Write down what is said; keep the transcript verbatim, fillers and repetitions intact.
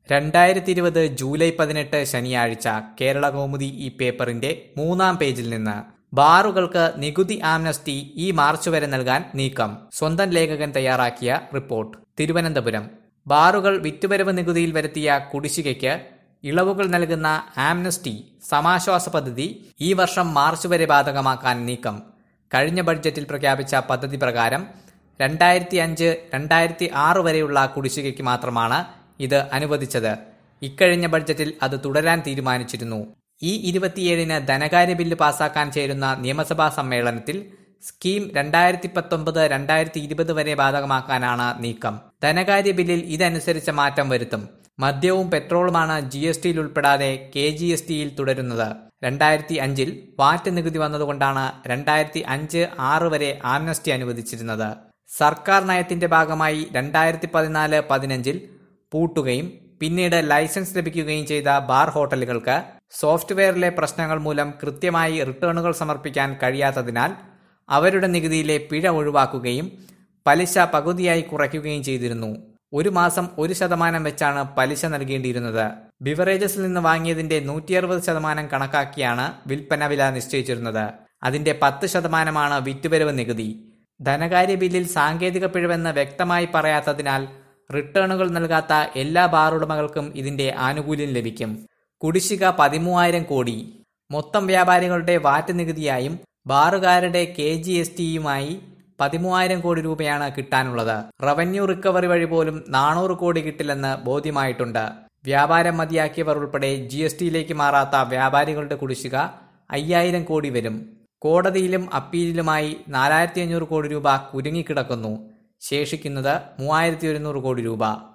രണ്ടായിരത്തി ഇരുപത് ജൂലൈ പതിനെട്ട് ശനിയാഴ്ച കേരളകൗമുദി ഈ പേപ്പറിന്റെ മൂന്നാം പേജിൽ നിന്ന് ബാറുകൾക്ക് നികുതി ആംനസ്റ്റി ഈ മാർച്ച് വരെ നൽകാൻ നീക്കം. സ്വന്തം ലേഖകൻ തയ്യാറാക്കിയ റിപ്പോർട്ട്. തിരുവനന്തപുരം. ബാറുകൾ വിറ്റുവരവ് നികുതിയിൽ വരുത്തിയ കുടിശ്ശികയ്ക്ക് ഇളവുകൾ നൽകുന്ന ആംനസ്റ്റി സമാശ്വാസ പദ്ധതി ഈ വർഷം മാർച്ച് വരെ ബാധകമാക്കാൻ നീക്കം. കഴിഞ്ഞ ബഡ്ജറ്റിൽ പ്രഖ്യാപിച്ച പദ്ധതി പ്രകാരം രണ്ടായിരത്തി അഞ്ച് രണ്ടായിരത്തി ആറ് വരെയുള്ള കുടിശ്ശികയ്ക്ക് മാത്രമാണ് ഇത് അനുവദിച്ചത്. ഇക്കഴിഞ്ഞ ബഡ്ജറ്റിൽ അത് തുടരാൻ തീരുമാനിച്ചിരുന്നു. ഈ ഇരുപത്തിയേഴിന് ധനകാര്യ ബില്ല് പാസാക്കാൻ ചേരുന്ന നിയമസഭാ സമ്മേളനത്തിൽ സ്കീം രണ്ടായിരത്തി പത്തൊമ്പത് രണ്ടായിരത്തി ഇരുപത് വരെ ബാധകമാക്കാനാണ് നീക്കം. ധനകാര്യ ബില്ലിൽ ഇതനുസരിച്ച മാറ്റം വരുത്തും. മദ്യവും പെട്രോളുമാണ് ജി എസ് ടിയിൽ ഉൾപ്പെടാതെ കെ ജി എസ് ടിയിൽ തുടരുന്നത്. രണ്ടായിരത്തി അഞ്ചിൽ വാറ്റ് നികുതി വന്നതുകൊണ്ടാണ് രണ്ടായിരത്തി അഞ്ച് ആറ് വരെ ആംനസ്റ്റി അനുവദിച്ചിരുന്നത്. സർക്കാർ നയത്തിന്റെ ഭാഗമായി രണ്ടായിരത്തി പതിനാല് പതിനഞ്ചിൽ പൂട്ടുകയും പിന്നീട് ലൈസൻസ് ലഭിക്കുകയും ചെയ്ത ബാർ ഹോട്ടലുകൾക്ക് സോഫ്റ്റ്വെയറിലെ പ്രശ്നങ്ങൾ മൂലം കൃത്യമായി റിട്ടേണുകൾ സമർപ്പിക്കാൻ കഴിയാത്തതിനാൽ അവരുടെ നികുതിയിലെ പിഴ ഒഴിവാക്കുകയും പലിശ പകുതിയായി കുറയ്ക്കുകയും ചെയ്തിരുന്നു. ഒരു മാസം ഒരു ശതമാനം വെച്ചാണ് പലിശ നൽകേണ്ടിയിരുന്നത്. ബിവറേജസിൽ നിന്ന് വാങ്ങിയതിന്റെ നൂറ്റി അറുപത് ശതമാനം കണക്കാക്കിയാണ് വിൽപ്പന വില നിശ്ചയിച്ചിരുന്നത്. അതിന്റെ പത്ത് ശതമാനമാണ് വിറ്റുവരവ് നികുതി. ധനകാര്യ ബില്ലിൽ സാങ്കേതിക പിഴവെന്ന് വ്യക്തമായി പറയാത്തതിനാൽ റിട്ടേണുകൾ നൽകാത്ത എല്ലാ ബാറുടമകൾക്കും ഇതിന്റെ ആനുകൂല്യം ലഭിക്കും. കുടിശ്ശിക പതിമൂവായിരം കോടി. മൊത്തം വ്യാപാരികളുടെ വാറ്റ് നികുതിയായും ബാറുകാരുടെ കെ ജി എസ് ടിയുമായി പതിമൂവായിരം കോടി രൂപയാണ് കിട്ടാനുള്ളത്. റവന്യൂ റിക്കവറി വഴി പോലും നാനൂറ് കോടി കിട്ടില്ലെന്ന് ബോധ്യമായിട്ടുണ്ട്. വ്യാപാരം മതിയാക്കിയവർ ഉൾപ്പെടെ ജി എസ് ടിയിലേക്ക് മാറാത്ത വ്യാപാരികളുടെ കുടിശ്ശിക അയ്യായിരം കോടി വരും. കോടതിയിലും അപ്പീലിലുമായി നാലായിരത്തി അഞ്ഞൂറ് കോടി രൂപ കുരുങ്ങിക്കിടക്കുന്നു. ശേഷിക്കുന്നത് മൂവായിരത്തി ഒരുന്നൂറ് കോടി രൂപ.